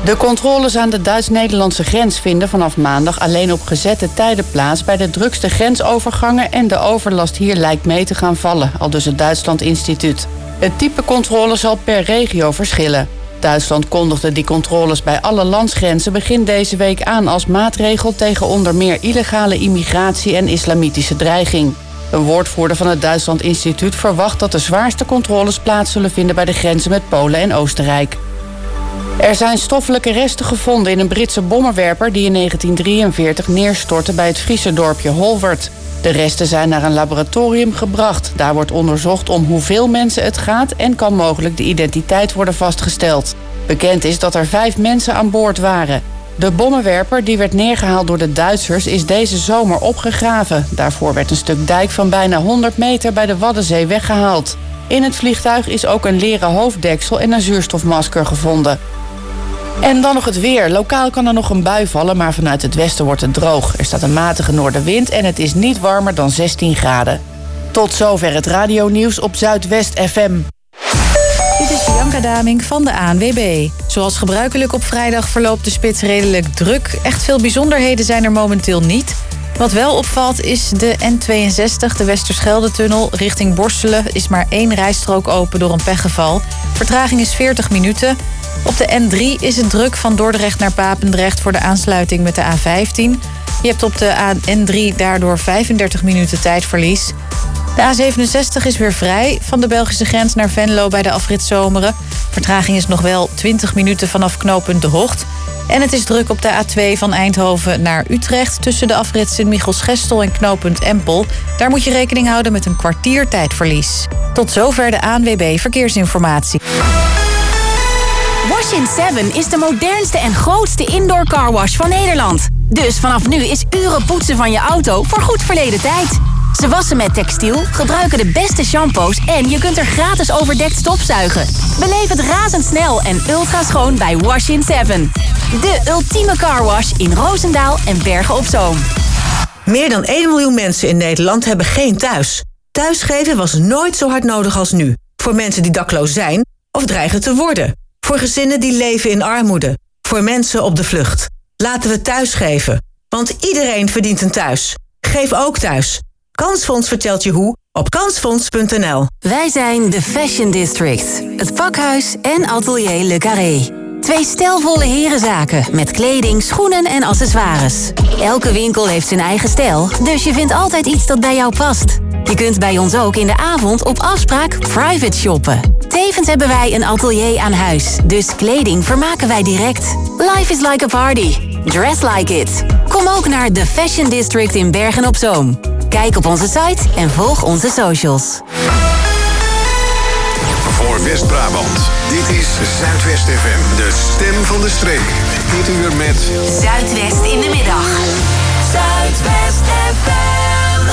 De controles aan de Duits-Nederlandse grens vinden vanaf maandag alleen op gezette tijden plaats bij de drukste grensovergangen en de overlast hier lijkt mee te gaan vallen, aldus het Duitsland Instituut. Het type controle zal per regio verschillen. Duitsland kondigde die controles bij alle landsgrenzen begin deze week aan als maatregel tegen onder meer illegale immigratie en islamitische dreiging. Een woordvoerder van het Duitsland Instituut verwacht dat de zwaarste controles plaats zullen vinden bij de grenzen met Polen en Oostenrijk. Er zijn stoffelijke resten gevonden in een Britse bommenwerper die in 1943 neerstortte bij het Friese dorpje Holwert. De resten zijn naar een laboratorium gebracht. Daar wordt onderzocht om hoeveel mensen het gaat en kan mogelijk de identiteit worden vastgesteld. Bekend is dat er 5 mensen aan boord waren. De bommenwerper die werd neergehaald door de Duitsers is deze zomer opgegraven. Daarvoor werd een stuk dijk van bijna 100 meter bij de Waddenzee weggehaald. In het vliegtuig is ook een leren hoofddeksel en een zuurstofmasker gevonden. En dan nog het weer. Lokaal kan er nog een bui vallen, maar vanuit het westen wordt het droog. Er staat een matige noordenwind en het is niet warmer dan 16 graden. Tot zover het radionieuws op Zuidwest FM. Dit is Bianca Daming van de ANWB. Zoals gebruikelijk op vrijdag verloopt de spits redelijk druk. Echt veel bijzonderheden zijn er momenteel niet. Wat wel opvalt is de N62, de Westerschelde-tunnel. Richting Borselen is maar 1 rijstrook open door een pechgeval. Vertraging is 40 minuten. Op de N3 is het druk van Dordrecht naar Papendrecht voor de aansluiting met de A15. Je hebt op de N3 daardoor 35 minuten tijdverlies. De A67 is weer vrij van de Belgische grens naar Venlo bij de afrit Zomeren. Vertraging is nog wel 20 minuten vanaf knooppunt De Hocht. En het is druk op de A2 van Eindhoven naar Utrecht tussen de afrit Sint-Michels-Gestel en knooppunt Empel. Daar moet je rekening houden met een kwartier tijdverlies. Tot zover de ANWB Verkeersinformatie. Wash in 7 is de modernste en grootste indoor carwash van Nederland. Dus vanaf nu is uren poetsen van je auto voor goed verleden tijd. Ze wassen met textiel, gebruiken de beste shampoos en je kunt er gratis overdekt stofzuigen. Beleef het razendsnel en ultra schoon bij Wash in 7. De ultieme carwash in Roosendaal en Bergen op Zoom. Meer dan 1 miljoen mensen in Nederland hebben geen thuis. Thuisgeven was nooit zo hard nodig als nu. Voor mensen die dakloos zijn of dreigen te worden. Voor gezinnen die leven in armoede. Voor mensen op de vlucht. Laten we thuisgeven. Want iedereen verdient een thuis. Geef ook thuis. Kansfonds vertelt je hoe op kansfonds.nl. Wij zijn de Fashion District. Het pakhuis en atelier Le Carré. 2 stijlvolle herenzaken met kleding, schoenen en accessoires. Elke winkel heeft zijn eigen stijl, dus je vindt altijd iets dat bij jou past. Je kunt bij ons ook in de avond op afspraak private shoppen. Tevens hebben wij een atelier aan huis, dus kleding vermaken wij direct. Life is like a party. Dress like it. Kom ook naar de Fashion District in Bergen op Zoom. Kijk op onze site en volg onze socials. Voor West-Brabant, dit is Zuidwest FM, de stem van de streek. Dit uur met Zuidwest in de middag. Zuidwest FM.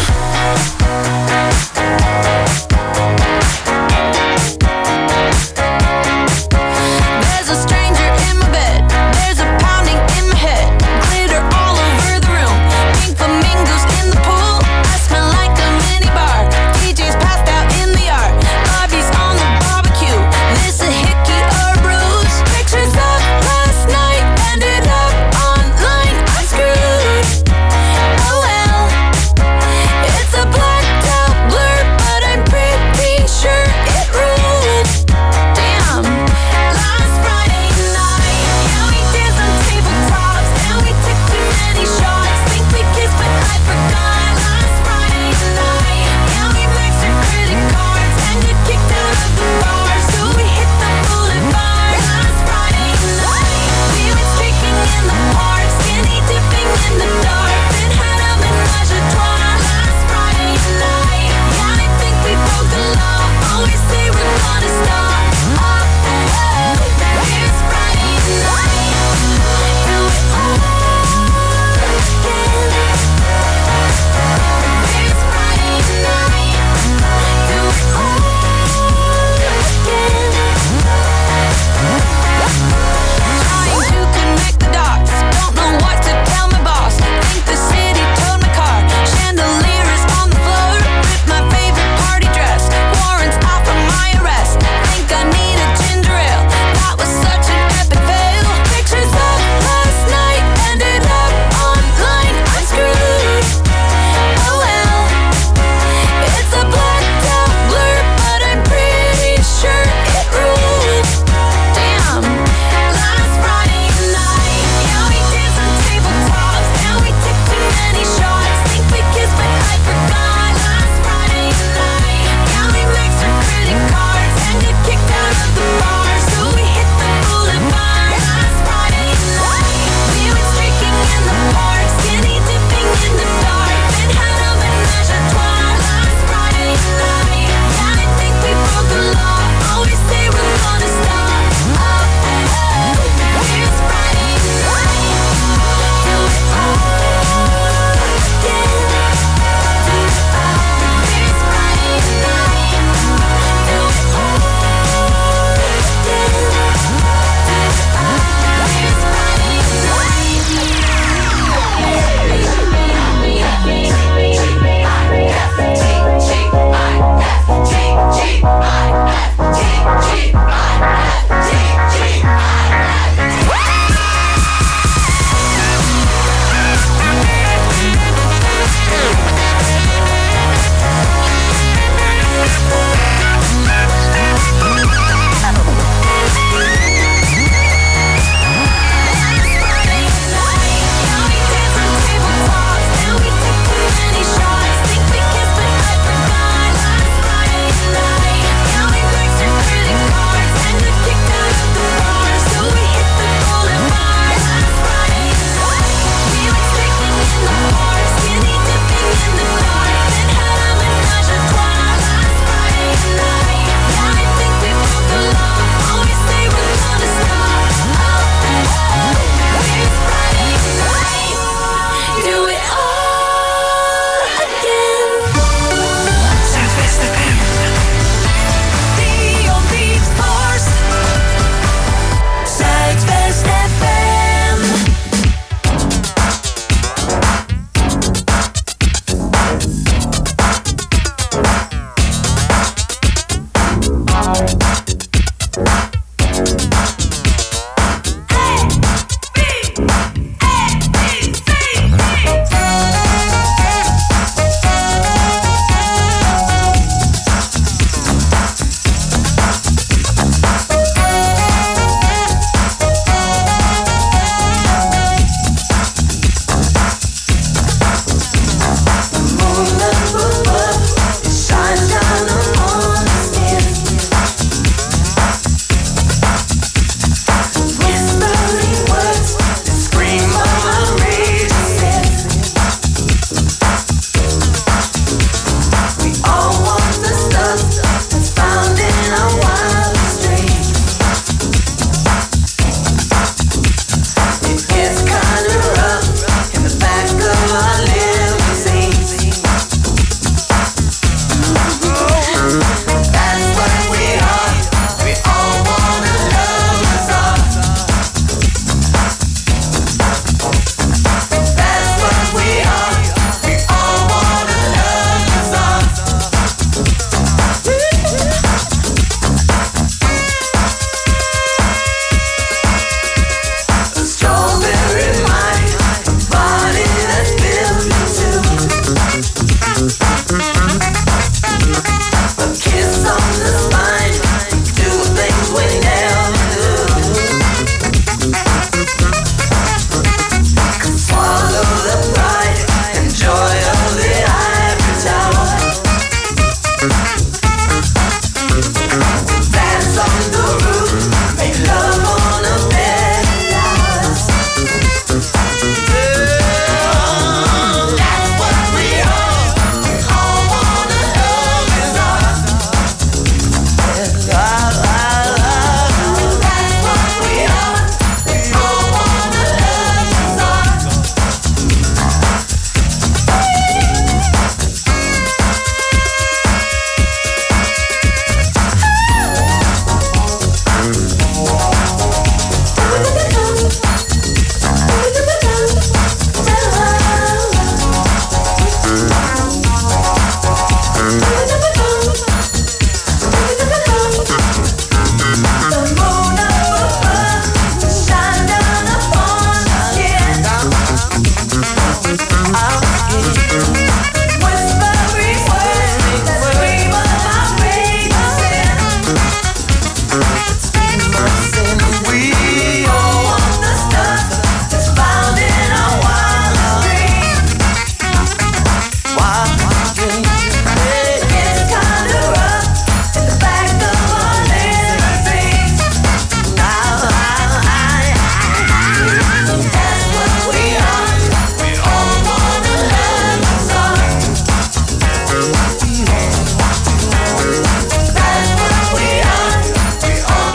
There's a stranger in my bed. There's a pounding in my head. Glitter all over the room. Pink flamingos in the pool. I smell like a minibar. DJ's passed out in the yard. Bobby's on the barbecue. This a hickey or a bruise. Pictures of last night ended up online. I'm screwed. Oh well, it's a black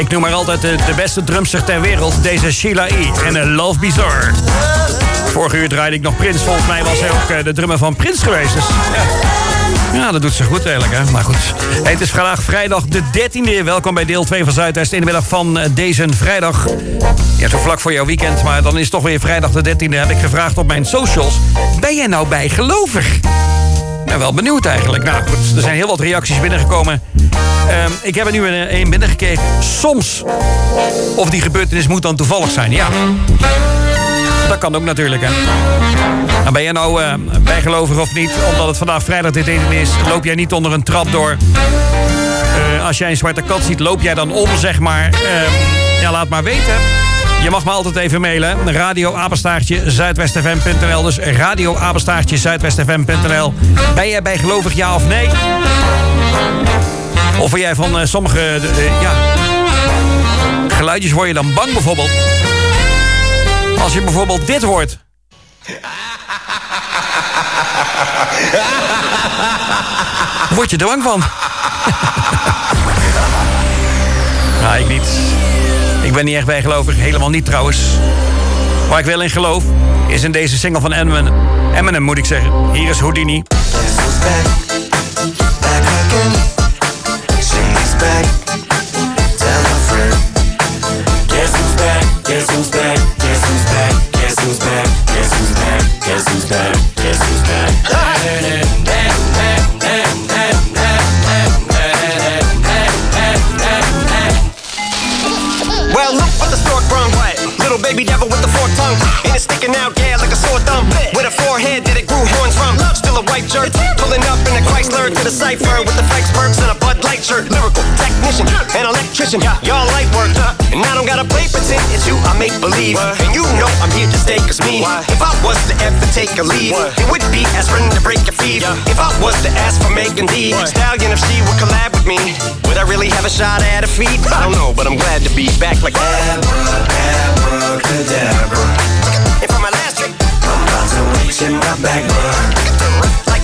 Ik noem maar altijd de beste drumster ter wereld. Deze Sheila E. en Love Bizarre. Vorige uur draaide ik nog Prins. Volgens mij was hij ook de drummer van Prins geweest. Dus, ja, dat doet ze goed eigenlijk, hè. Maar goed. Hey, het is vandaag vrijdag de 13e. Welkom bij deel 2 van Zuidwest in de middag van deze vrijdag. Ja, zo vlak voor jouw weekend, maar dan is het toch weer vrijdag de 13e. Heb ik gevraagd op mijn socials. Ben jij nou bijgelovig? Nou, wel benieuwd eigenlijk. Nou goed, er zijn heel wat reacties binnengekomen. Ik heb er nu een binnengekregen. Soms. Of die gebeurtenis moet dan toevallig zijn, ja. Dat kan ook natuurlijk, hè. Nou, ben jij nou bijgelovig of niet? Omdat het vandaag vrijdag dit eten is, loop jij niet onder een trap door. Als jij een zwarte kat ziet, loop jij dan om, zeg maar. Ja, laat maar weten. Je mag me altijd even mailen. radio@zuidwestfm.nl. Dus radio@zuidwestfm.nl. Ben jij bijgelovig, ja of nee? Of ben jij van sommige geluidjes, word je dan bang bijvoorbeeld? Als je bijvoorbeeld dit hoort. Word je er bang van? Nou, ik niet. Ik ben niet echt bijgelovig. Helemaal niet trouwens. Waar ik wel in geloof is in deze single van Eminem moet ik zeggen. Hier is Houdini. Well, look what the stork brung. Little baby devil with the forked tongue. And it's sticking out, yeah, like a sore thumb. With a forehead that it grew horns from. Still a white shirt, pulling up in a Chrysler to the cipher with the Frank's perks and a Bud Light shirt. Lyrical technician, an electrician. Y'all light work, and I don't gotta play pretend. It's you I make believe, and you know I'm here to stay. Cause me, if I was to ever take a lead, it would be aspirin to break a fever. If I was to ask for Megan D Stallion, if she would collab with me, would I really have a shot at a feat? I don't know, but I'm glad to be back like abracadabra. And for my last trick, I'm about to reach in my back, like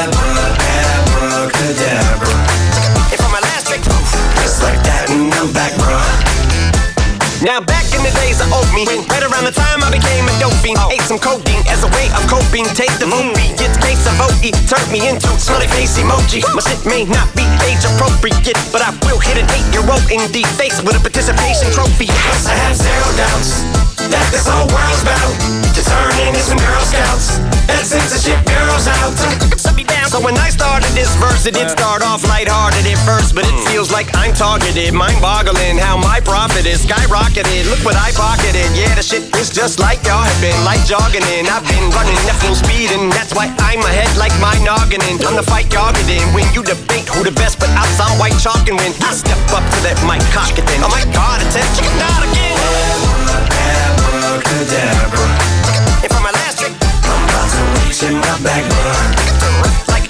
abracadabra. And for my last trick, just like that, and I'm back, bruh. Now back in the days of old me, right around the time I became a dope fiend, ate some codeine as a way of coping. Take the movie, get case of OE, turned me into smelly face emoji. My shit may not be age appropriate, but I will hit an 8-year-old in the face with a participation trophy. Yes, I have zero doubts that this whole world's about to turn into some Girl Scouts. That censorship bureau's out. So when I started this verse, it did start off lighthearted at first, but it feels like I'm targeted. Mind-boggling how my profit is skyrocketed. Look what I pocketed. Yeah, the shit is just like y'all have been, like jogging in. I've been running at full speed, and that's why I'm ahead like my noggin. I'm the fight y'all get in. When you debate who the best, but I'm some white chalk, and when I step up to that mic, cock it then. Oh my God, it's a chicken out again. Abracadabra. And for my last trick, I'm about to reach in my back, like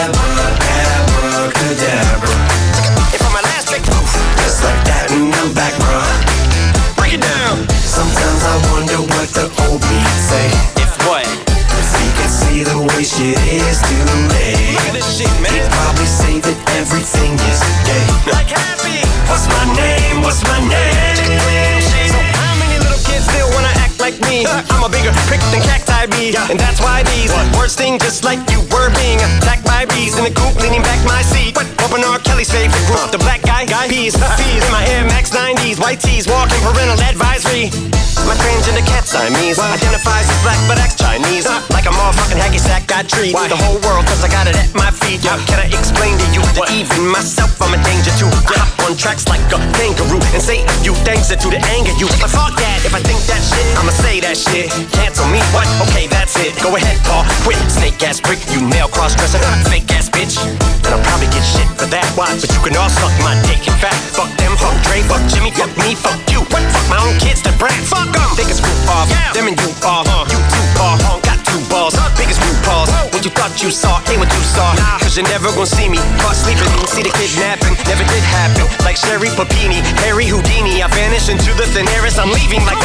abracadabra. And for my last trick, just like that, and I'm back, bruh. Break it down. Sometimes I wonder what the old me say. If what? If he could see the way shit is today. Look at this shit, man. He'd probably say that everything is gay. Like happy. What's my name? What's my name? So how many little kids still wanna act like me? I'm a bigger prick than cacti bee, and that's why these words sting just like you were being attacked by bees in the coop, leaning back my seat. Open R. Kelly's favorite group, the black guy, peas in my Air Max 90s, white tees, walking parental advisory. My transgender cat Siamese identifies as black but acts Chinese. Like a motherfucking hacky sack, got treat the whole world cause I got it at my feet. Can I explain to you that even myself I'm a danger to? I hop on tracks like a kangaroo and say a few things to the anger you. But fuck that, if I think that shit, I'ma say that shit. Cancel me, what? Okay, that's it. Go ahead, Paul, quit. Snake ass prick, you male cross-dresser, fake ass bitch. And I'll probably get shit for that, watch. But you can all suck my dick. In fact, fuck them, fuck Dre, fuck Jimmy, fuck me, fuck you. What? Fuck my own kids, the brat. Fuck them. Biggest group off, them and you off. You too far, got two balls. Biggest group balls. What you thought you saw ain't what you saw. Cause you're never gonna see me caught sleeping. See the kidnapping, never did happen. Like Sherry Papini, Harry Houdini. I vanish into the thin air as I'm leaving like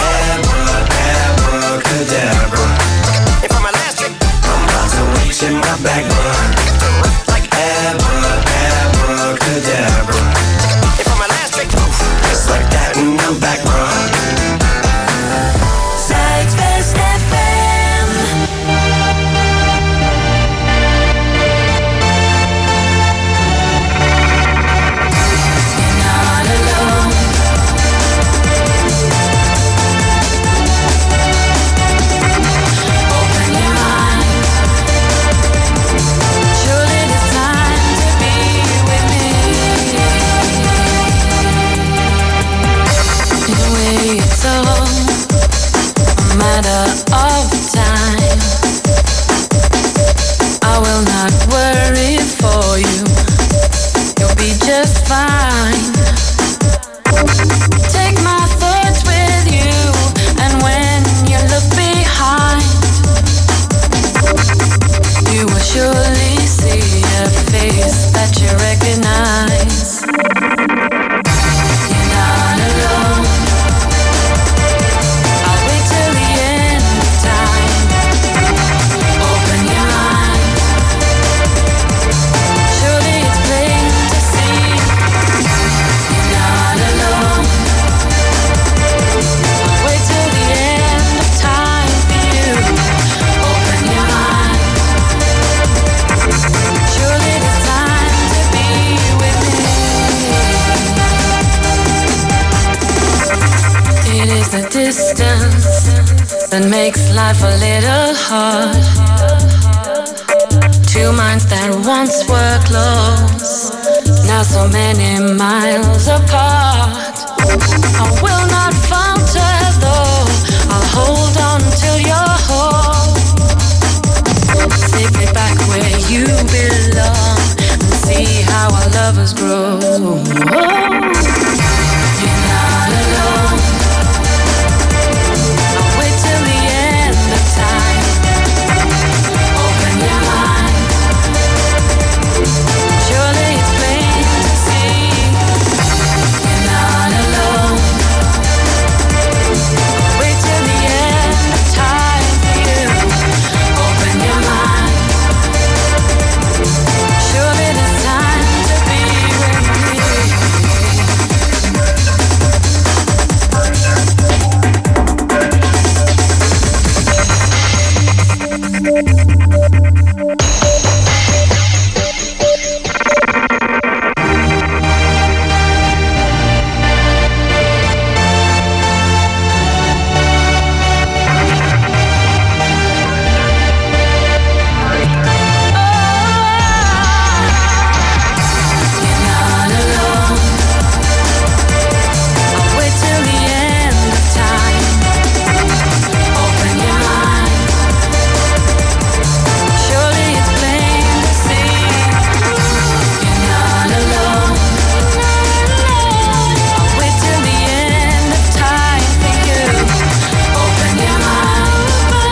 abracadabra. And for my last trick, I'm about to reach in my back, like abracadabra. And for my last trick, just like that. matter of time. I will not worry for you. You'll be just fine. Take my thoughts with you, and when you look behind, you will surely see a face that you recognize. You're not alone. I'll wait till the end of time. Open your mind. Surely it's plain to see. You're not alone. I'll wait till the end of time for you. Open your mind. Surely it's time to be with me. It is the distance that makes life a little hard. Two minds that once were close, now so many miles apart. I will not falter though, I'll hold on till you're whole. Safely back where you belong, and see how our lovers grow. You're not alone. I'll wait till the end of time. Open your mind. Surely it's plain to see. You're not alone. I'll wait till the end of time for you. Open your mind. Surely it's time to be with me. You're not alone. I'll wait till the end of time. Open your mind. Surely it's plain to see. You're not alone. I'll wait till the end of time for you. Open your mind.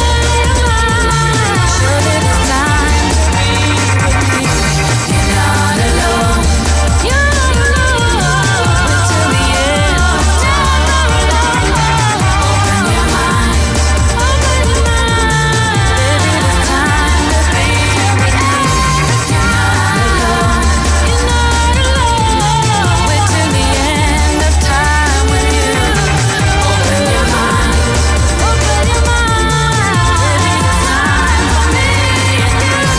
Surely it's time to be with me. You're not alone. You're not alone. Wait till the end of time. Open your mind. Open your mind. Baby, it's time to be with me. You're not alone. You're not alone. Wait till the end of time with you. Open your mind. Open your mind. Baby, it's time for me and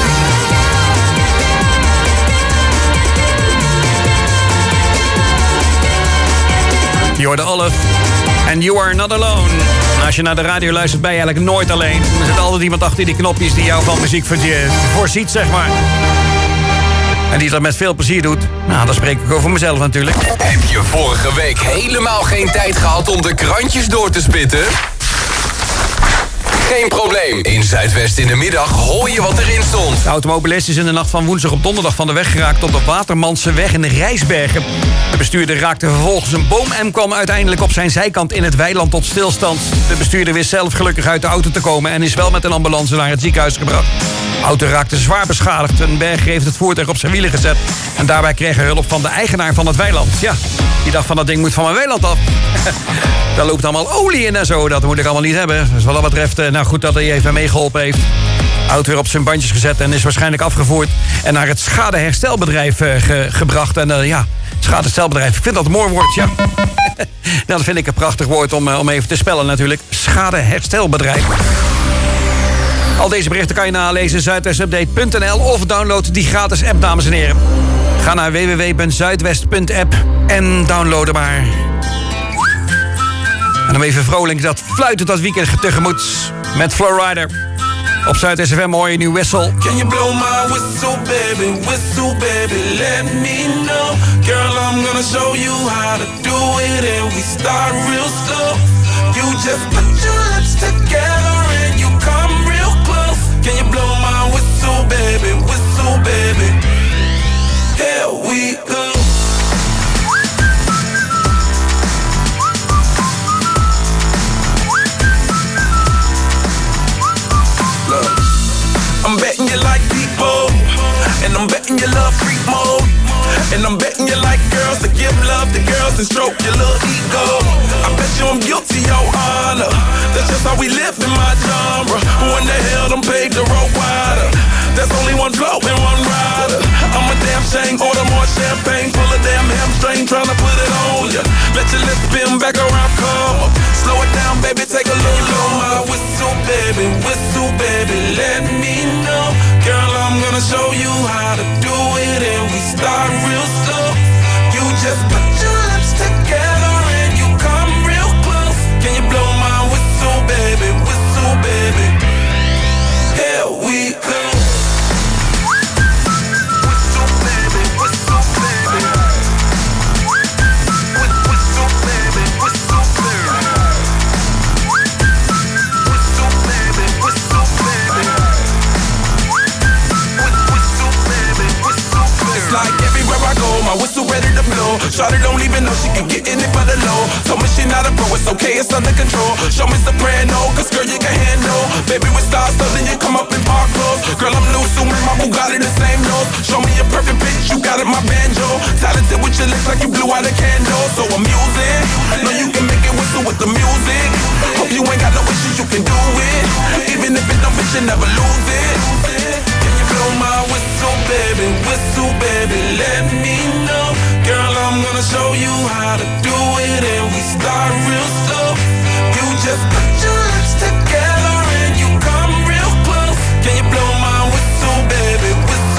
Je hoorde Olive en You Are Not Alone. En als je naar de radio luistert, ben je eigenlijk nooit alleen. Er zit altijd iemand achter die knopjes die jou van muziek voorziet, zeg maar. En die dat met veel plezier doet. Nou, dan spreek ik over mezelf natuurlijk. Heb je vorige week helemaal geen tijd gehad om de krantjes door te spitten? Geen probleem. In Zuidwest in de middag hoor je wat erin stond. De automobilist is in de nacht van woensdag op donderdag van de weg geraakt op de Watermanseweg in de Rijsbergen. De bestuurder raakte vervolgens een boom en kwam uiteindelijk op zijn zijkant in het weiland tot stilstand. De bestuurder wist zelf gelukkig uit de auto te komen en is wel met een ambulance naar het ziekenhuis gebracht. De auto raakte zwaar beschadigd. Een berger heeft het voertuig op zijn wielen gezet. En daarbij kreeg hij hulp van de eigenaar van het weiland. Ja, die dacht van dat ding moet van mijn weiland af. Daar loopt allemaal olie in en zo. Dat moet ik allemaal niet hebben. Dus wat dat betreft, nou goed dat hij even meegeholpen heeft. De auto weer op zijn bandjes gezet en is waarschijnlijk afgevoerd. En naar het schadeherstelbedrijf gebracht. En ja, schadeherstelbedrijf. Ik vind dat een mooi woord, ja. Nou, dat vind ik een prachtig woord om even te spellen natuurlijk. Schadeherstelbedrijf. Al deze berichten kan je nalezen zuidwestupdate.nl of download die gratis app, dames en heren. Ga naar www.zuidwest.app en download hem maar. En dan even vrolijk dat fluitend dat weekend tegemoet met Flowrider. Op Zuid SFM hoor je nu Whistle. Can you blow my whistle, baby, let me know. Girl, I'm gonna show you how to do it and we start real slow. You just put your lips together you like people, and I'm betting you love freak mode. And I'm betting you like girls to give love to girls and stroke your little ego. I bet you I'm guilty, your honor. That's just how we live in my genre. Who in the hell done paved the road wider? There's only one flow and one rider. I'm a damn shame, order more champagne, full of damn hamstring, tryna put it on ya. Let your lips spin back around, come up. Slow it down, baby, take a little blow my whistle, baby, let me know. Girl, I'm gonna show you how to do it, and we start real slow. You just put your lips together and you come real close. Can you blow my whistle, baby, here we go. My whistle ready to blow. Shawty don't even know she can get in it for the low. Told me she not a pro, it's okay, it's under control. Show me soprano, cause girl you can handle. Baby with stars, so then you come up in park clothes. Girl I'm new, so my Bugatti the same nose. Show me a perfect pitch, you got it, my banjo. Talented with your lips like you blew out a candle. So I'm using, know you can make it whistle with the music. Hope you ain't got no issues, you can do it. Even if it don't fit, you never lose it. Blow my whistle, baby, let me know. Girl, I'm gonna show you how to do it, and we start real slow. You just put your lips together and you come real close. Can you blow my whistle, baby,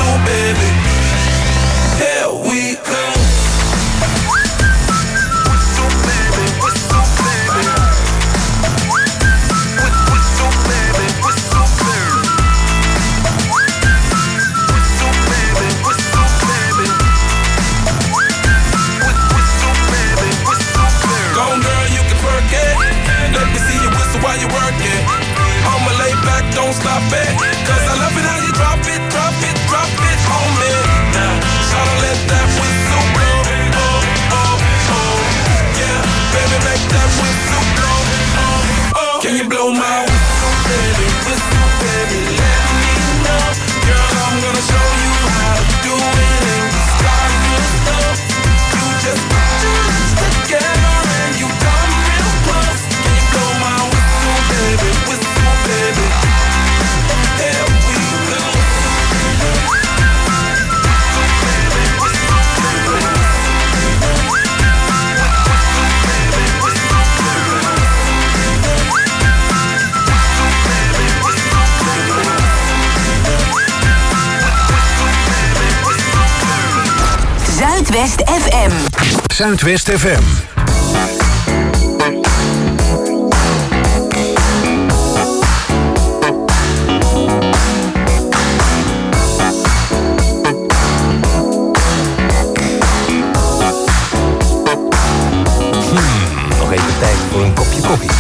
here we go. While you work it, I'ma lay back, don't stop it. Cause I love it how you drop it on me. Now, tryna let that whistle blow. Oh, yeah, baby, make that whistle blow. Can you blow my whistle, baby, let me know. Girl, I'm gonna show you how to do it, and we start real slow. You just put your lips together and you come real close. Can you blow my baby, here we go. Zuidwest FM. Zuidwest FM. Nog even tijd voor een kopje koffie.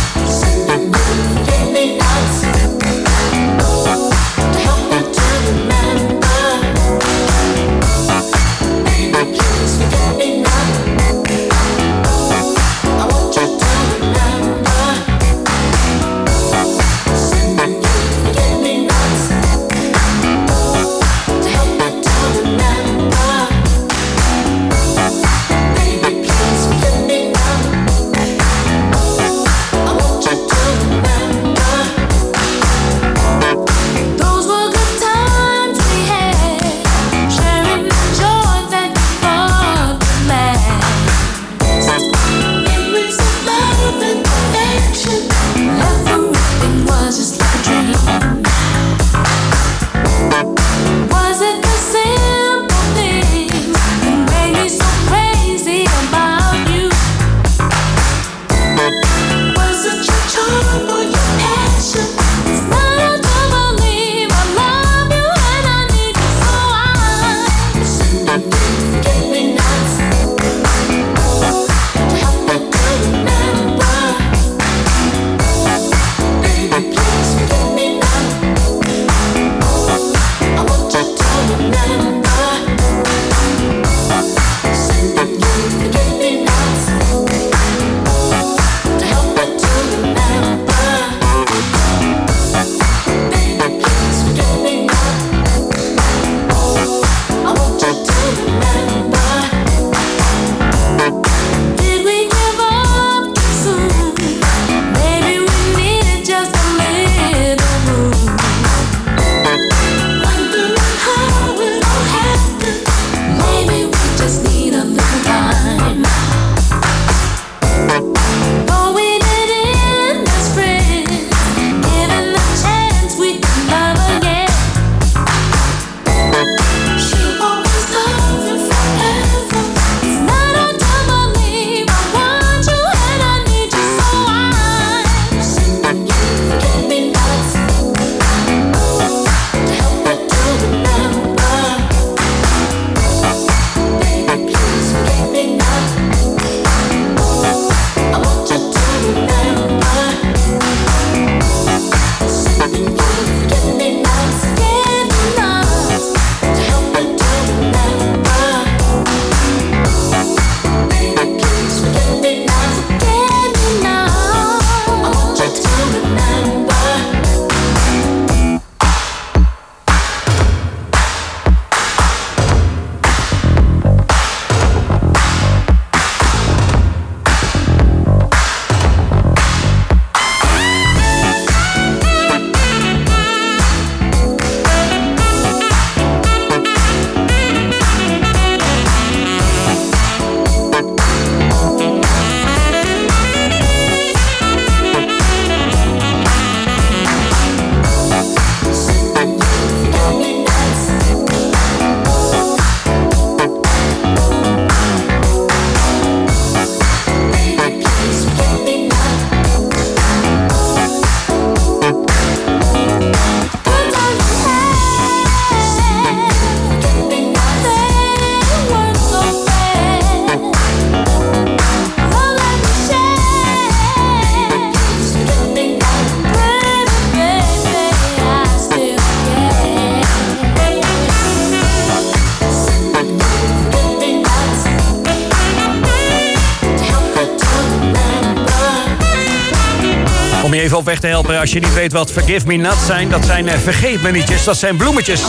je even op weg te helpen als je niet weet wat Forgive Me Not zijn. Dat zijn vergeet me nietjes, dat zijn bloemetjes.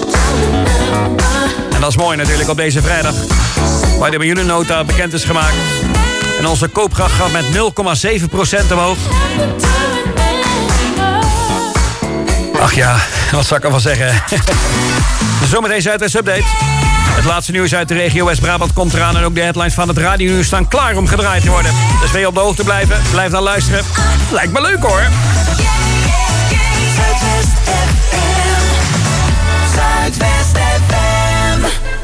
En dat is mooi natuurlijk op deze vrijdag, waar de miljoenennota bekend is gemaakt. En onze koopkracht gaat met 0,7% omhoog. Ach ja, wat zou ik ervan zeggen? Zometeen Zuidwest Update. Het laatste nieuws uit de regio West-Brabant komt eraan. En ook de headlines van het radionieuws staan klaar om gedraaid te worden. Dus wil je op de hoogte blijven? Blijf dan luisteren. Lijkt me leuk hoor. Zuidwest FM. Zuidwest FM.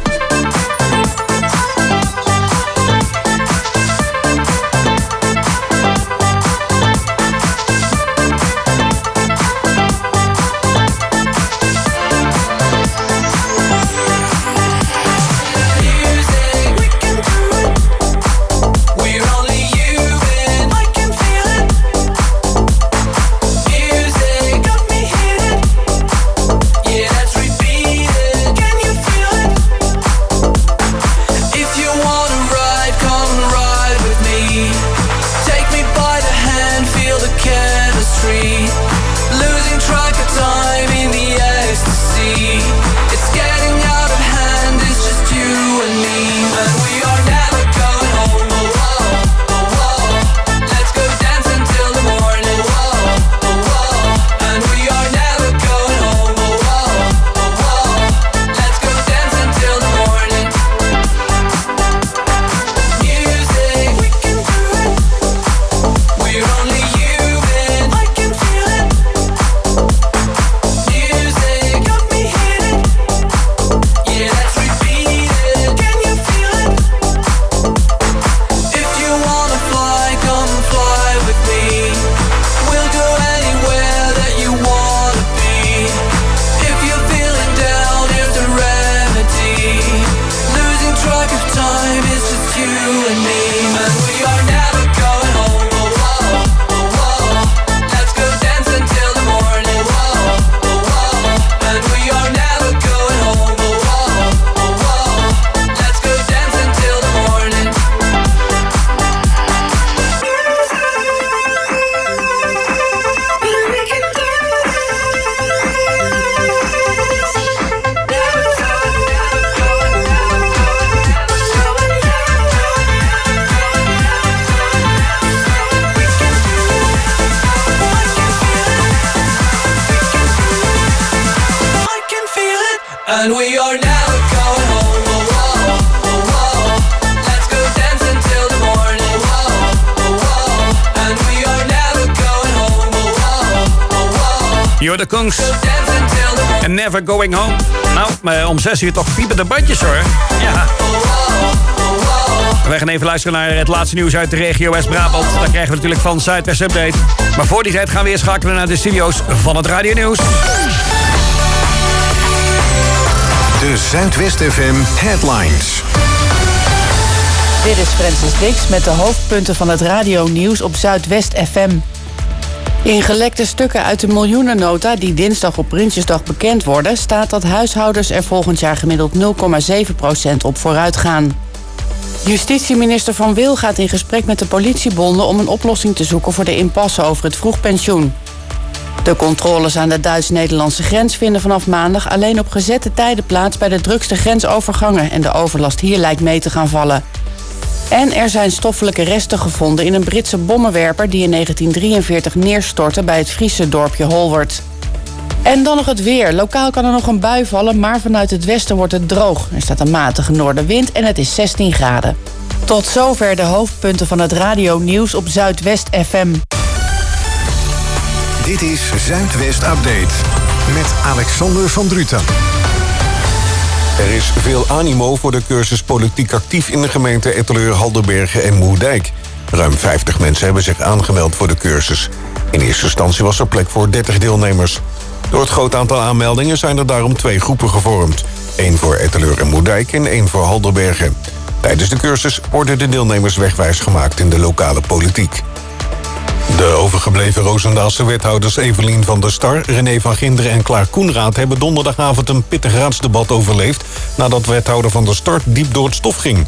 You're the Kungs. And Never Going Home. Nou, om 6 uur toch piepen de bandjes hoor. Ja. We gaan even luisteren naar het laatste nieuws uit de regio West-Brabant. Dat krijgen we natuurlijk van Zuidwest Update. Maar voor die tijd gaan we weer schakelen naar de studio's van het Radio Nieuws. De Zuidwest FM Headlines. Dit is Francis Dix met de hoofdpunten van het Radio Nieuws op Zuidwest FM. In gelekte stukken uit de miljoenennota die dinsdag op Prinsjesdag bekend worden, staat dat huishoudens er volgend jaar gemiddeld 0,7% op vooruit gaan. Justitieminister Van Wil gaat in gesprek met de politiebonden om een oplossing te zoeken voor de impasse over het vroegpensioen. De controles aan de Duits-Nederlandse grens vinden vanaf maandag alleen op gezette tijden plaats bij de drukste grensovergangen en de overlast hier lijkt mee te gaan vallen. En er zijn stoffelijke resten gevonden in een Britse bommenwerper die in 1943 neerstortte bij het Friese dorpje Holwert. En dan nog het weer. Lokaal kan er nog een bui vallen, maar vanuit het westen wordt het droog. Er staat een matige noordenwind en het is 16 graden. Tot zover de hoofdpunten van het Radio Nieuws op Zuidwest FM. Dit is Zuidwest Update met Alexander van Druten. Er is veel animo voor de cursus Politiek Actief in de gemeente Etteleur, Halderbergen en Moerdijk. Ruim 50 mensen hebben zich aangemeld voor de cursus. In eerste instantie was er plek voor 30 deelnemers. Door het groot aantal aanmeldingen zijn er daarom 2 groepen gevormd. 1 voor Etteleur en Moerdijk en 1 voor Halderbergen. Tijdens de cursus worden de deelnemers wegwijs gemaakt in de lokale politiek. De overgebleven Roosendaalse wethouders Evelien van der Star, René van Ginderen en Klaar Koenraad hebben donderdagavond een pittig raadsdebat overleefd nadat wethouder van der Star diep door het stof ging.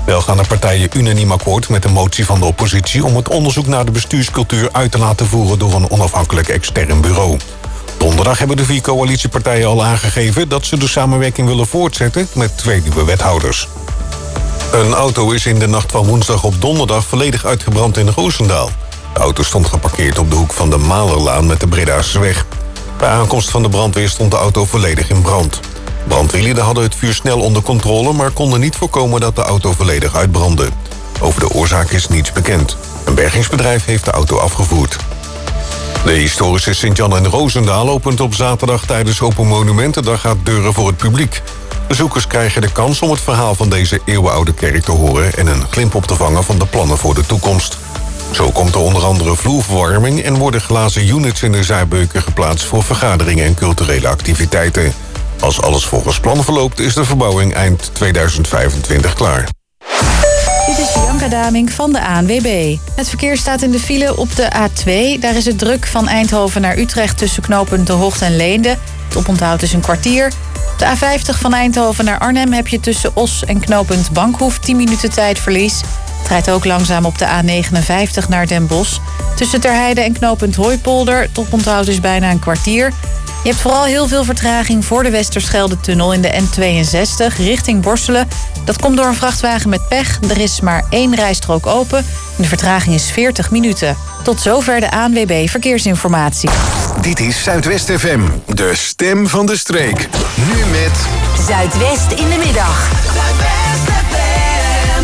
Wel gaan de partijen unaniem akkoord met de motie van de oppositie om het onderzoek naar de bestuurscultuur uit te laten voeren door een onafhankelijk extern bureau. Donderdag hebben de 4 coalitiepartijen al aangegeven dat ze de samenwerking willen voortzetten met 2 nieuwe wethouders. Een auto is in de nacht van woensdag op donderdag volledig uitgebrand in Roosendaal. De auto stond geparkeerd op de hoek van de Malerlaan met de Bredaseweg. Bij aankomst van de brandweer stond de auto volledig in brand. Brandweerlieden hadden het vuur snel onder controle, maar konden niet voorkomen dat de auto volledig uitbrandde. Over de oorzaak is niets bekend. Een bergingsbedrijf heeft de auto afgevoerd. De historische Sint-Jan en Roosendaal opent op zaterdag tijdens Open Monumentendag haar deuren voor het publiek. Bezoekers krijgen de kans om het verhaal van deze eeuwenoude kerk te horen en een glimp op te vangen van de plannen voor de toekomst. Zo komt er onder andere vloerverwarming en worden glazen units in de zijbeuken geplaatst voor vergaderingen en culturele activiteiten. Als alles volgens plan verloopt is de verbouwing eind 2025 klaar. Dit is Bianca Daming van de ANWB. Het verkeer staat in de file op de A2. Daar is het druk van Eindhoven naar Utrecht tussen knooppunt De Hocht en Leende. Het oponthoud is een kwartier. Op de A50 van Eindhoven naar Arnhem heb je tussen Os en knooppunt Bankhoef 10 minuten tijdverlies. Het rijdt ook langzaam op de A59 naar Den Bosch. Tussen Terheide en knooppunt Hooipolder. Het oponthoud is bijna een kwartier. Je hebt vooral heel veel vertraging voor de Westerschelde-tunnel in de N62 richting Borselen. Dat komt door een vrachtwagen met pech. Er is maar 1 rijstrook open en de vertraging is 40 minuten. Tot zover de ANWB Verkeersinformatie. Dit is Zuidwest FM, de stem van de streek. Nu met Zuidwest in de middag. Zuidwest FM.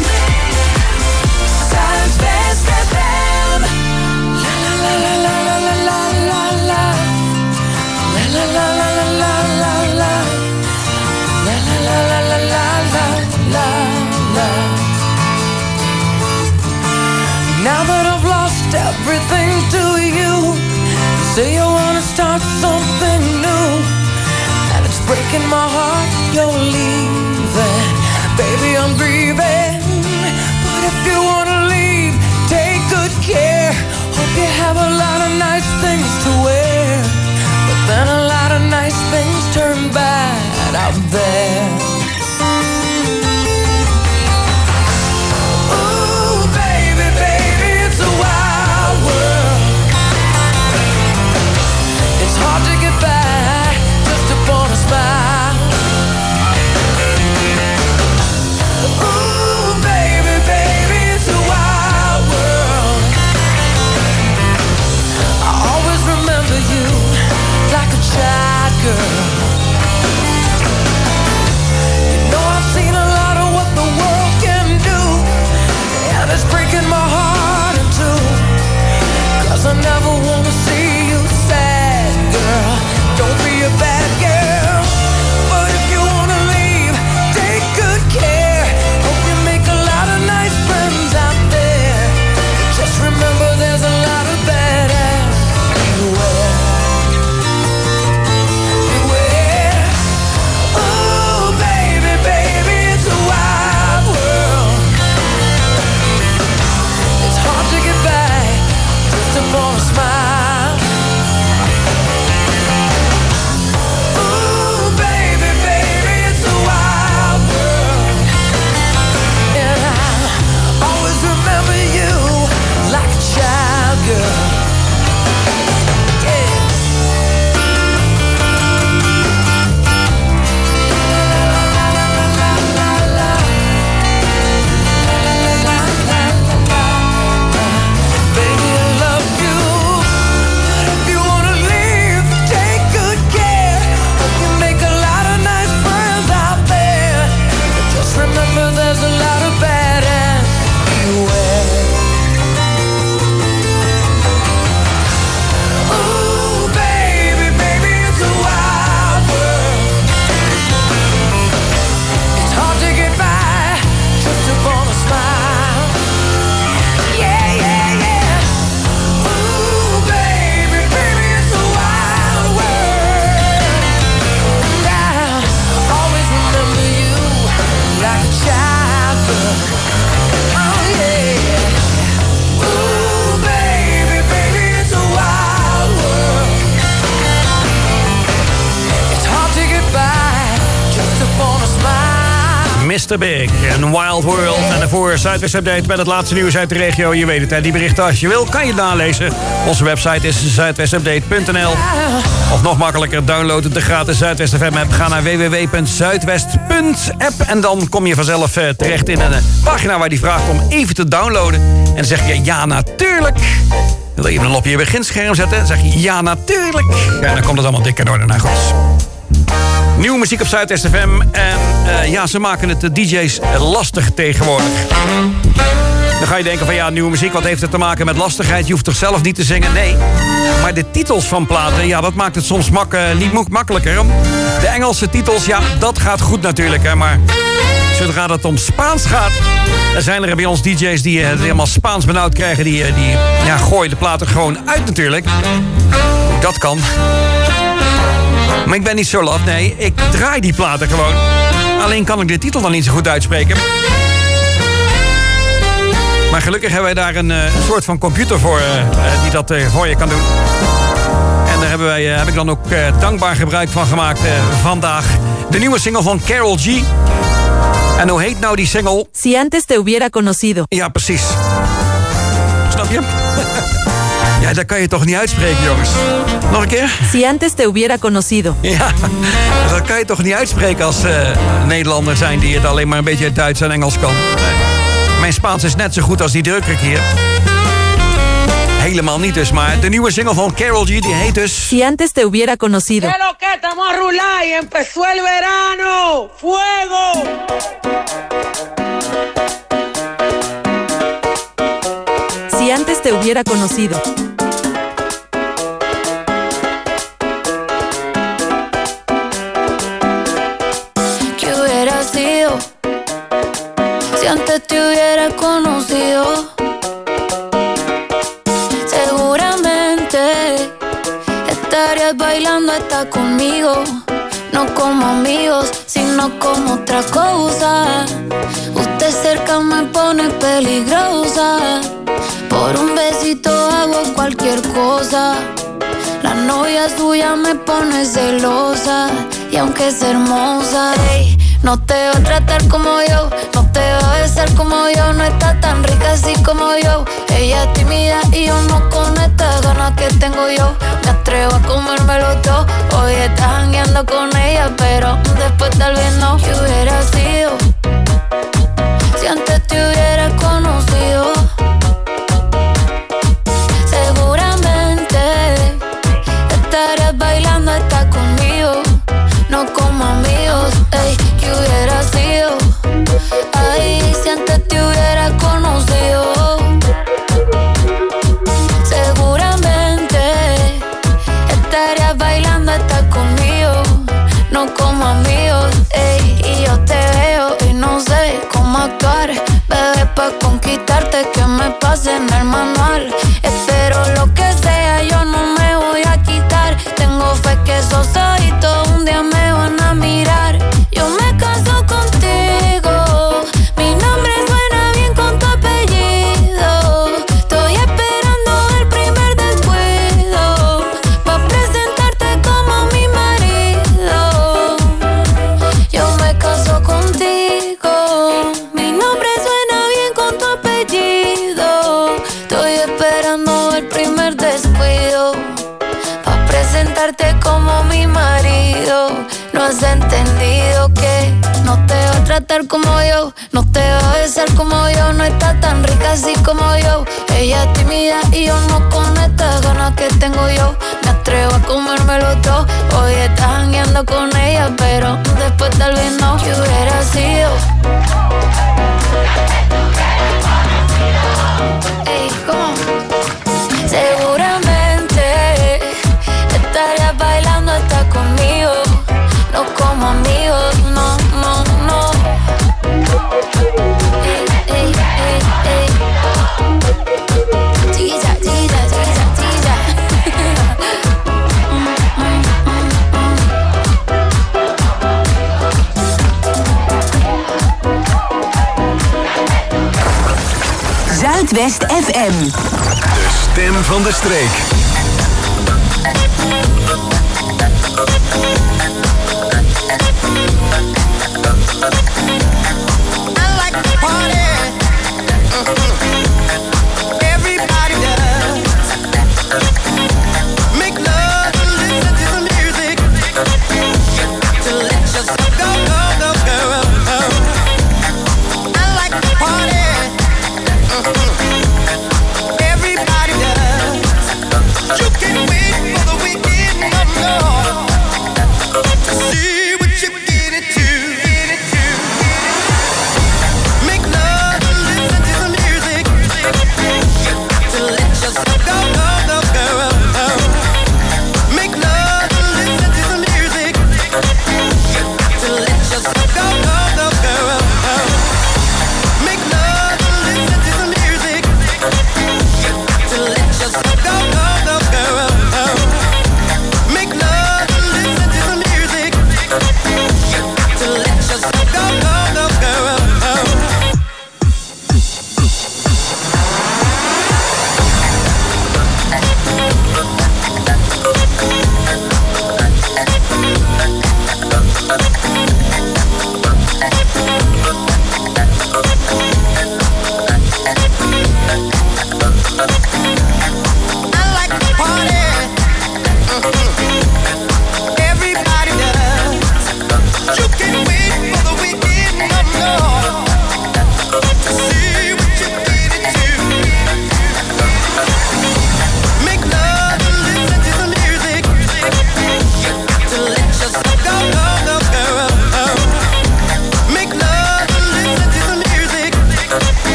Zuidwest FM. La la la la la la la la. La la la la la la la. La la la la la la la la. Now that I've lost everything to you, you say you wanna start something new, and it's breaking my heart you're leaving. Baby, I'm grieving, but if you wanna leave, take good care. Hope you have a lot of nice things to wear, but then a lot of nice things turn bad out there. Ooh, baby, baby, it's a wild world. It's hard to get by just upon a smile. Ooh, baby, baby, it's a wild world. I always remember you like a child girl. Mr. Big en Wild World. En daarvoor Zuidwest Update met het laatste nieuws uit de regio. Je weet het, hè, die berichten als je wil, kan je nalezen. Onze website is zuidwestupdate.nl. Of nog makkelijker, download de gratis Zuidwest FM app. Ga naar www.zuidwest.app en dan kom je vanzelf terecht in een pagina waar die vraagt om even te downloaden. En dan zeg je ja, natuurlijk. Wil je een op je beginscherm zetten? Dan zeg je ja, natuurlijk. Ja, dan komt het allemaal dik in orde. Nou goed. Nieuwe muziek op Zuidwest FM. En ja, ze maken het de DJ's lastig tegenwoordig. Dan ga je denken van ja, nieuwe muziek, wat heeft het te maken met lastigheid? Je hoeft toch zelf niet te zingen? Nee. Maar de titels van platen, ja, dat maakt het soms niet makkelijker. De Engelse titels, ja, dat gaat goed natuurlijk, hè. Maar zodra het om Spaans gaat, dan zijn er bij ons DJ's die het helemaal Spaans benauwd krijgen. Die gooien de platen gewoon uit natuurlijk. Dat kan. Maar ik ben niet zo laf, nee, ik draai die platen gewoon. Alleen kan ik de titel dan niet zo goed uitspreken. Maar gelukkig hebben wij daar een soort van computer voor die dat voor je kan doen. En daar heb ik dan ook dankbaar gebruik van gemaakt vandaag. De nieuwe single van Karol G. En hoe heet nou die single? Si antes te hubiera conocido. Ja, precies. Snap je? Ja, dat kan je toch niet uitspreken, jongens? Nog een keer? Si antes te hubiera conocido. Ja, dat kan je toch niet uitspreken als Nederlander zijn die het alleen maar een beetje Duits en Engels kan. Nee. Mijn Spaans is net zo goed als die drukkerk hier. Helemaal niet dus, maar de nieuwe single van Karol G, die heet dus... Si antes te hubiera conocido. ¿Qué lo que estamos a rular y empezó el verano? ¡Fuego! Si antes te hubiera conocido. ¿Qué hubiera sido si antes te hubiera conocido? Seguramente estarías bailando hasta conmigo. No como amigos, sino como otra cosa. Usted cerca me pone peligrosa. Por un besito hago cualquier cosa. La novia suya me pone celosa. Y aunque es hermosa, ey, no te va a tratar como yo, no te va a besar como yo, no está tan rica así como yo. Ella es tímida y yo no con estas ganas que tengo yo. Me atrevo a comérmelo todo. Hoy estás jangueando con ella, pero después tal vez no. ¿Qué hubiera sido si antes te hubiera conocido? Seguramente estarías bailando hasta conmigo. No como amigos, ey, ¿qué hubiera sido? Ay, si antes te hubiera conocido. Seguramente estarías bailando hasta conmigo. No como amigos, ey, y yo te veo y no sé cómo actuar. Bebé, pa' conquistarte que me pase en el manual. Espero lo que sea, yo no me voy a quitar. Tengo fe que esos ojitos un día me van a mirar. Yo me caso contigo, mi nombre suena bien con tu apellido. Estoy esperando el primer descuido pa' presentarte como mi marido. Yo me caso contigo, mi nombre suena bien con tu apellido. Estoy esperando el primer descuido pa' presentarte como mi marido. No has entendido que no te va a tratar como yo, no te va a besar como yo, no está tan rica así como yo. Ella es tímida y yo no con estas ganas que tengo yo. Me atrevo a comérmelo todo. Hoy estás jangueando con ella, pero después tal vez no. ¿Qué hubiera sido? Ey, ¿cómo? Seguramente estarías bailando hasta conmigo. No como amigos, no, no, no. Ey, ey, ey, ey. Chiquilla, chiquilla, chiquilla, chiquilla. Zuidwest FM. De stem van de streek.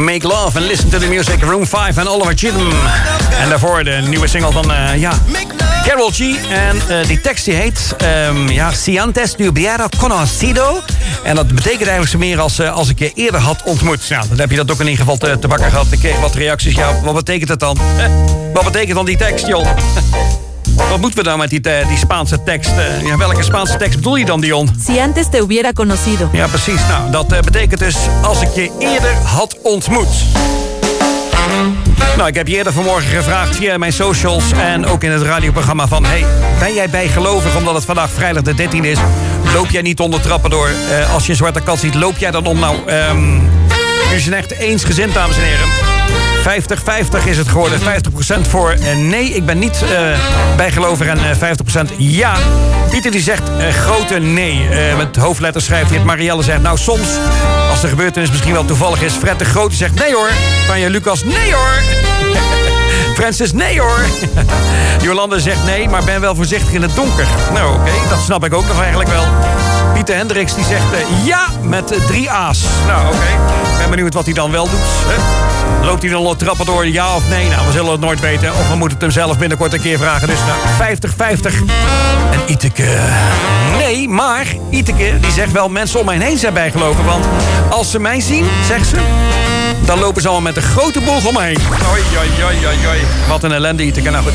Make Love and Listen to the Music, Room 5 en Oliver Chidham. En daarvoor de nieuwe single van Karol G. En die tekst die heet Si antes te hubiera conocido. En dat betekent eigenlijk zo meer als ik je eerder had ontmoet. Nou, dan heb je dat ook in ieder geval te bakken gehad. Ik kreeg wat reacties. Ja, wat betekent het dan? Wat betekent dan die tekst, joh? Wat moeten we dan met die Spaanse tekst? Welke Spaanse tekst bedoel je dan, Dion? Si antes te hubiera conocido. Ja, precies. Nou, dat betekent dus als ik je eerder had ontmoet. Nou, ik heb je eerder vanmorgen gevraagd via mijn socials en ook in het radioprogramma van... Hey, ben jij bijgelovig omdat het vandaag vrijdag de 13e is? Loop jij niet onder trappen door? Als je een zwarte kat ziet, loop jij dan om? Nou, jullie zijn echt eensgezind, dames en heren. 50-50 is het geworden. 50% voor nee, ik ben niet bijgelovig en 50% ja. Pieter die zegt grote nee. Met hoofdletters schrijft hij het. Marielle zegt nou soms, als de gebeurtenis misschien wel toevallig is. Fred de Grote zegt nee hoor. Tanja Lucas nee hoor. Francis nee hoor. Jolande zegt nee, maar ben wel voorzichtig in het donker. Nou oké, dat snap ik ook nog eigenlijk wel. Pieter Hendricks die zegt ja met 3 A's. Nou oké, ben benieuwd wat hij dan wel doet. Hè? Loopt hij dan onder trappen door, ja of nee? Nou, we zullen het nooit weten. Of we moeten het hem zelf binnenkort een keer vragen. Dus nou, 50-50. En Iteke... Nee, maar Iteke die zegt wel mensen om mij heen zijn bijgeloven. Want als ze mij zien, zegt ze... dan lopen ze allemaal met een grote boog om me heen. Oi, oi, oi, oi, oi. Wat een ellende, Iteke. Nou goed.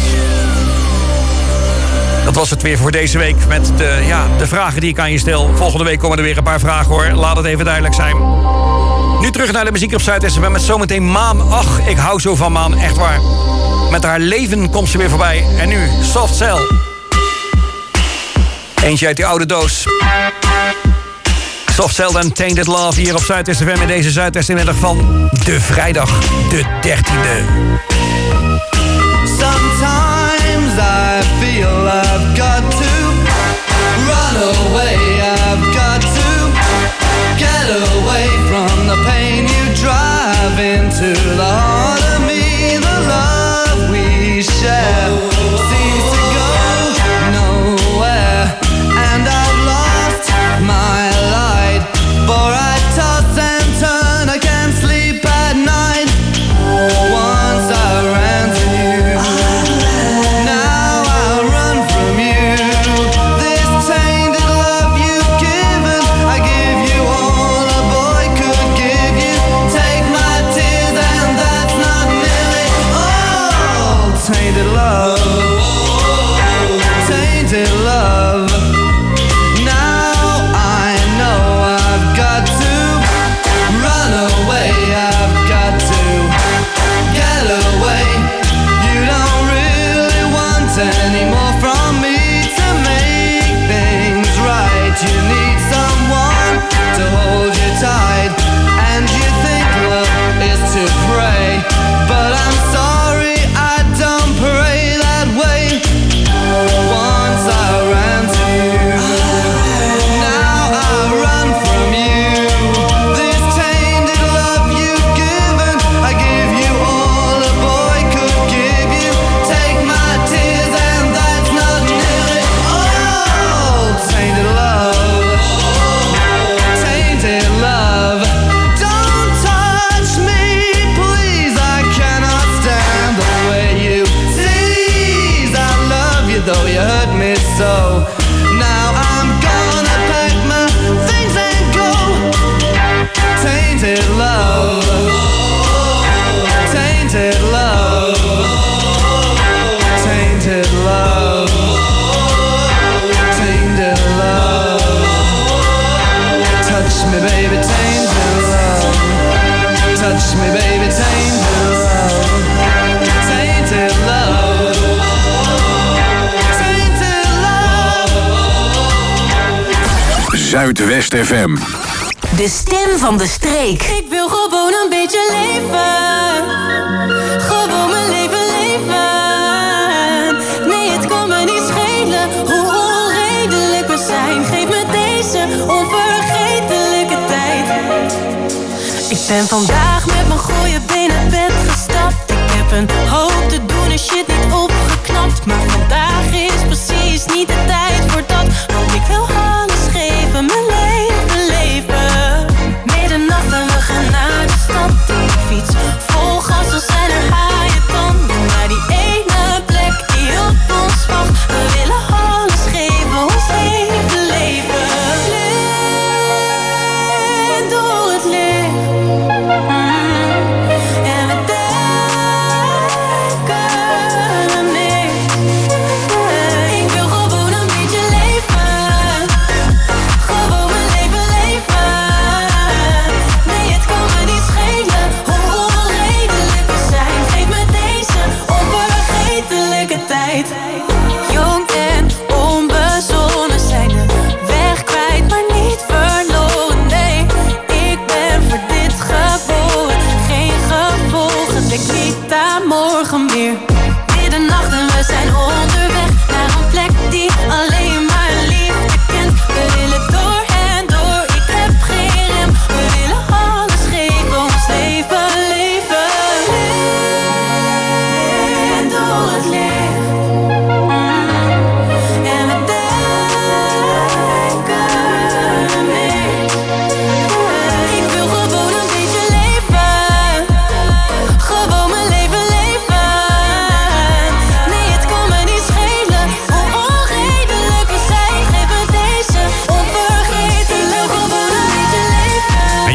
Dat was het weer voor deze week met de vragen die ik aan je stel. Volgende week komen er weer een paar vragen hoor. Laat het even duidelijk zijn. Nu terug naar de muziek op Zuid-FM met zometeen Maan. Ach, ik hou zo van Maan, echt waar. Met haar leven komt ze weer voorbij. En nu Soft Cell. Eentje uit die oude doos. Soft Cell en Tainted Love hier op Zuid-FM in deze Zuid-FM-middag van de vrijdag, de 13e. Sometimes I feel I've got to run away. I've got to get away from the pain you drive into the heart of me. The love we share seems to go nowhere, and I've lost my light. For I toss and turn, I can't sleep at night. Once I ran to you, now I run from you. This tainted love you've given, I give you all a boy could give you. Take my tears and that's not nearly all. Tainted love, tainted love. Now I know I've got to run away. I've got to get away. You don't really want any more from me to make things right. You need someone to hold you tight, and you think love is to pray, but I'm sorry I don't pray that way. Once I ran to you, now I run from you. This tainted love you've given, I give you all a boy could give you. Take my tears and that's not nearly all. Tainted love, tainted love. Don't touch me, please, I cannot stand the way you tease. I love you though you hurt me so. Now I'm gonna pack my things and go. Tainted love, tainted love, tainted love, tainted love. Touch me baby, tainted love. Touch me baby, tainted love. Tainted love, tainted love. Zuidwest FM. De stem van de streek. Ik wil gewoon een beetje leven. Gewoon mijn leven leven. Nee, het kan me niet schelen hoe onredelijk we zijn. Geef me deze onvergetelijke tijd. Ik ben vandaag met mijn gooie benen het bed gestapt. Ik heb een hoop te doen en shit niet opgeknapt. Maar vandaag is precies niet de tijd voor dat. Want ik wil alles geven, mijn leven leven. Middernacht en we gaan naar de stad. Ik fiets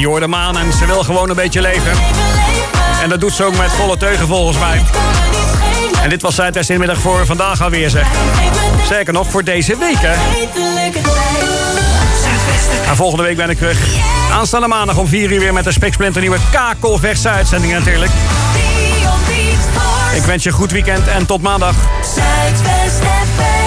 hoor, de maan. En ze wil gewoon een beetje leven. En dat doet ze ook met volle teugen volgens mij. En dit was Zuidwest in de middag voor vandaag alweer, zeg. Zeker nog voor deze week, hè. En volgende week ben ik terug. Aanstaande maandag om 4 uur weer met de spiksplinternieuwe kakelverse uitzending natuurlijk. Ik wens je een goed weekend en tot maandag. Zuidwest FM.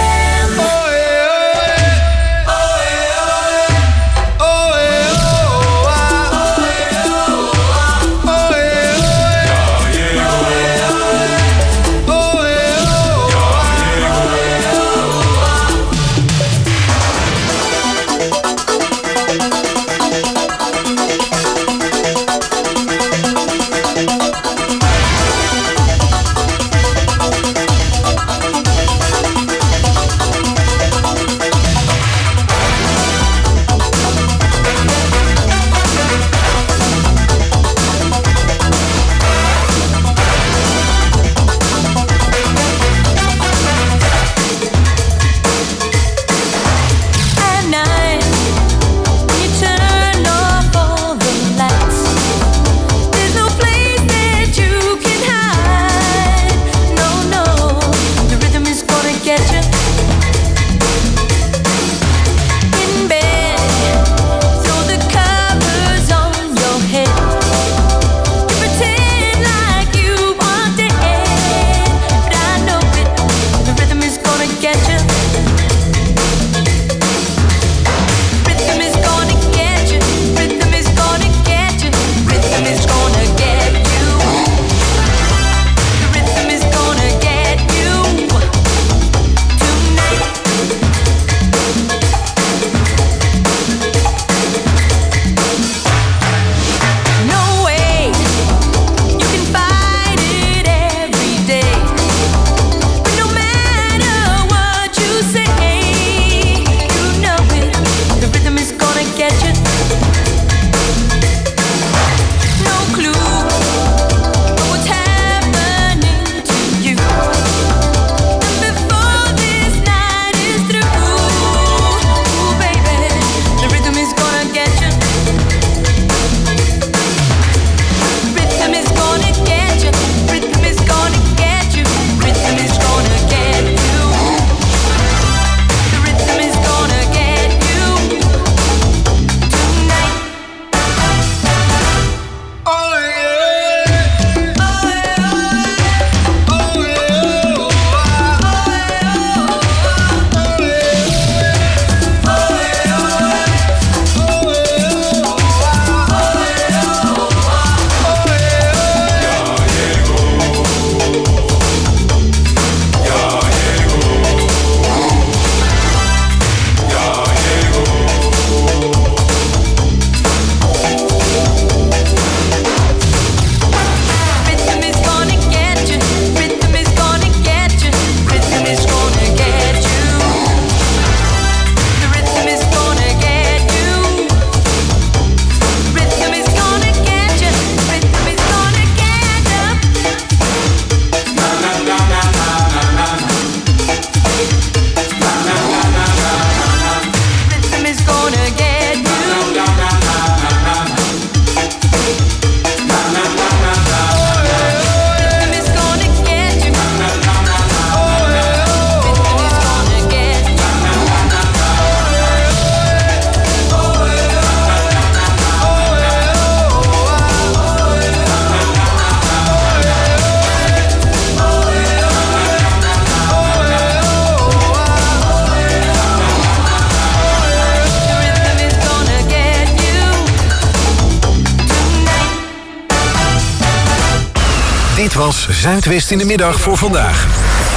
Dit was Zuidwest in de middag voor vandaag.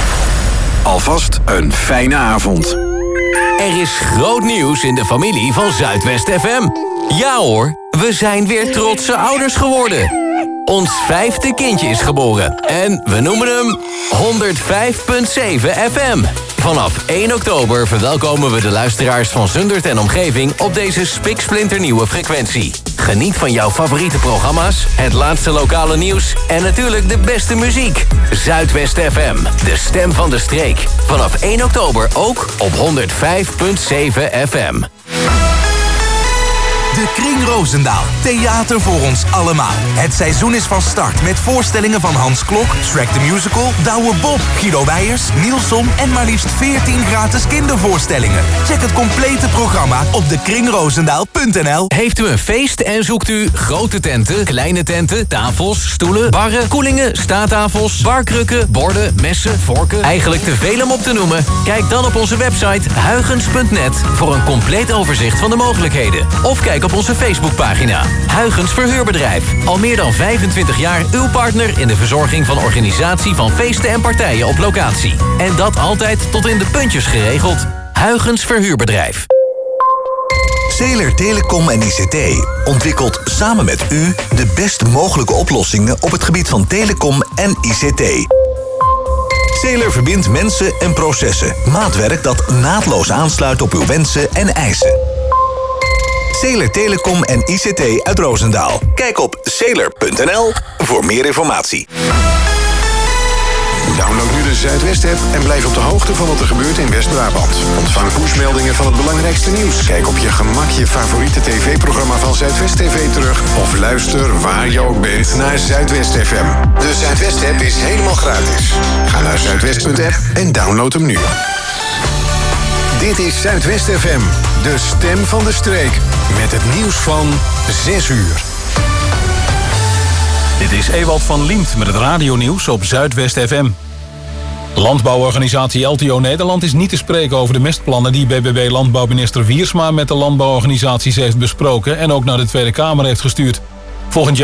Alvast een fijne avond. Er is groot nieuws in de familie van Zuidwest FM. Ja hoor, we zijn weer trotse ouders geworden. Ons 5e kindje is geboren en we noemen hem 105.7 FM. Vanaf 1 oktober verwelkomen we de luisteraars van Zundert en omgeving op deze spiksplinternieuwe frequentie. Geniet van jouw favoriete programma's, het laatste lokale nieuws en natuurlijk de beste muziek. Zuidwest FM, de stem van de streek. Vanaf 1 oktober ook op 105.7 FM. De Kring Roosendaal. Theater voor ons allemaal. Het seizoen is van start met voorstellingen van Hans Klok, Shrek the Musical, Douwe Bob, Guido Weijers, Nielson en maar liefst 14 gratis kindervoorstellingen. Check het complete programma op dekringroosendaal.nl. Heeft u een feest en zoekt u grote tenten, kleine tenten, tafels, stoelen, barren, koelingen, staattafels, barkrukken, borden, messen, vorken? Eigenlijk te veel om op te noemen? Kijk dan op onze website huygens.net voor een compleet overzicht van de mogelijkheden. Of kijk op onze Facebookpagina. Huygens Verhuurbedrijf. Al meer dan 25 jaar uw partner in de verzorging van organisatie van feesten en partijen op locatie. En dat altijd tot in de puntjes geregeld. Huygens Verhuurbedrijf. Zeeler Telecom en ICT ontwikkelt samen met u de best mogelijke oplossingen op het gebied van telecom en ICT. Zeeler verbindt mensen en processen. Maatwerk dat naadloos aansluit op uw wensen en eisen. Zeeler Telecom en ICT uit Roosendaal. Kijk op zeeler.nl voor meer informatie. Download nu de Zuidwest-app en blijf op de hoogte van wat er gebeurt in West-Brabant. Ontvang pushmeldingen van het belangrijkste nieuws. Kijk op je gemak je favoriete tv-programma van Zuidwest TV terug. Of luister waar je ook bent naar Zuidwest FM. De Zuidwest-app is helemaal gratis. Ga naar zuidwest.app en download hem nu. Dit is Zuidwest FM, de stem van de streek. Met het nieuws van 6 uur. Dit is Ewald van Liemt met het radionieuws op Zuidwest FM. Landbouworganisatie LTO Nederland is niet te spreken over de mestplannen die BBB-landbouwminister Wiersma met de landbouworganisaties heeft besproken en ook naar de Tweede Kamer heeft gestuurd. Volgend jaar